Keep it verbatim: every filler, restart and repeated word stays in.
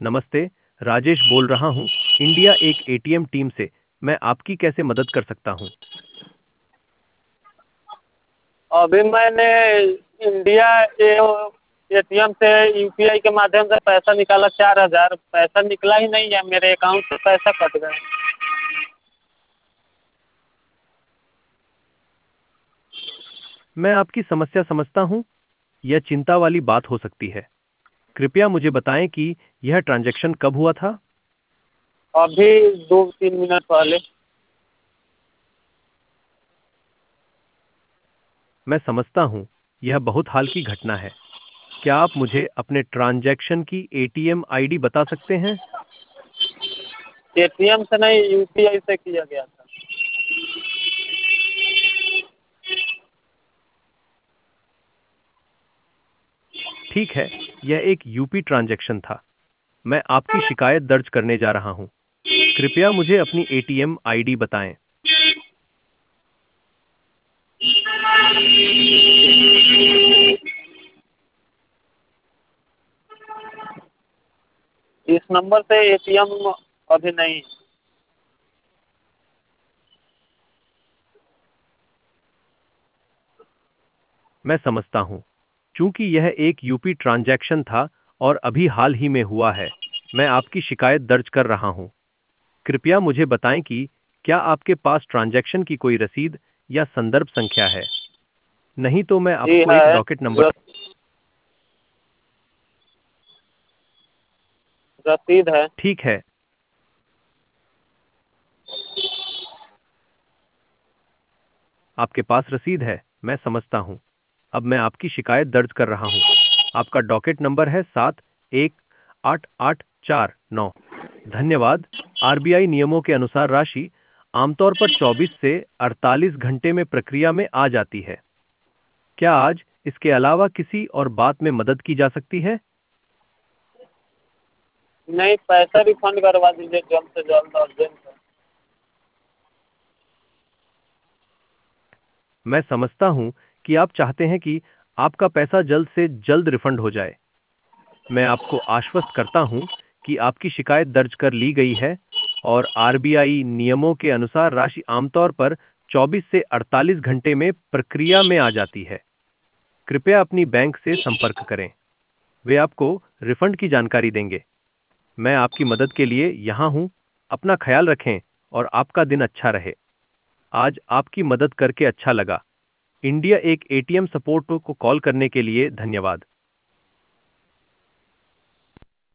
नमस्ते, राजेश बोल रहा हूँ, इंडिया एक एटीएम टीम से। मैं आपकी कैसे मदद कर सकता हूँ? अभी मैंने इंडिया एटीएम से यूपीआई के माध्यम से पैसा निकाला चार हजार। पैसा निकला ही नहीं है, मेरे अकाउंट से पैसा कट गया। मैं आपकी समस्या समझता हूँ। यह चिंता वाली बात हो सकती है। कृपया मुझे बताएं कि यह ट्रांजैक्शन कब हुआ था? अभी दो तीन मिनट पहले। मैं समझता हूँ, यह बहुत हाल की घटना है। क्या आप मुझे अपने ट्रांजैक्शन की एटीएम आईडी बता सकते हैं? एटीएम से नहीं, यूपीआई से किया गया था। ठीक है, यह एक यूपी ट्रांजैक्शन था। मैं आपकी शिकायत दर्ज करने जा रहा हूँ। कृपया मुझे अपनी एटीएम आईडी बताएं। इस नंबर से एटीएम अभी नहीं। मैं समझता हूँ। चूंकि यह एक यूपी ट्रांजैक्शन था और अभी हाल ही में हुआ है, मैं आपकी शिकायत दर्ज कर रहा हूँ। कृपया मुझे बताएं कि क्या आपके पास ट्रांजैक्शन की कोई रसीद या संदर्भ संख्या है? नहीं तो मैं जी आपको एक है। Docket number. रसीद है। ठीक है, आपके पास रसीद है, मैं समझता हूँ। अब मैं आपकी शिकायत दर्ज कर रहा हूँ। आपका डॉकेट नंबर है सात एक आठ आठ चार नौ। धन्यवाद। आरबीआई नियमों के अनुसार राशि आमतौर पर चौबीस से अड़तालीस घंटे में प्रक्रिया में आ जाती है। क्या आज इसके अलावा किसी और बात में मदद की जा सकती है? नहीं, पैसा रिफंड करवा दीजिए जल्द से जल्द, अर्जेंट है। मैं समझता हूं कि आप चाहते हैं कि आपका पैसा जल्द से जल्द रिफंड हो जाए। मैं आपको आश्वस्त करता हूं कि आपकी शिकायत दर्ज कर ली गई है और आरबीआई नियमों के अनुसार राशि आमतौर पर चौबीस से अड़तालीस घंटे में प्रक्रिया में आ जाती है। कृपया अपनी बैंक से संपर्क करें, वे आपको रिफंड की जानकारी देंगे। मैं आपकी मदद के लिए यहाँ हूँ। अपना ख्याल रखें और आपका दिन अच्छा रहे। आज आपकी मदद करके अच्छा लगा। इंडिया एक एटीएम सपोर्ट को कॉल करने के लिए धन्यवाद।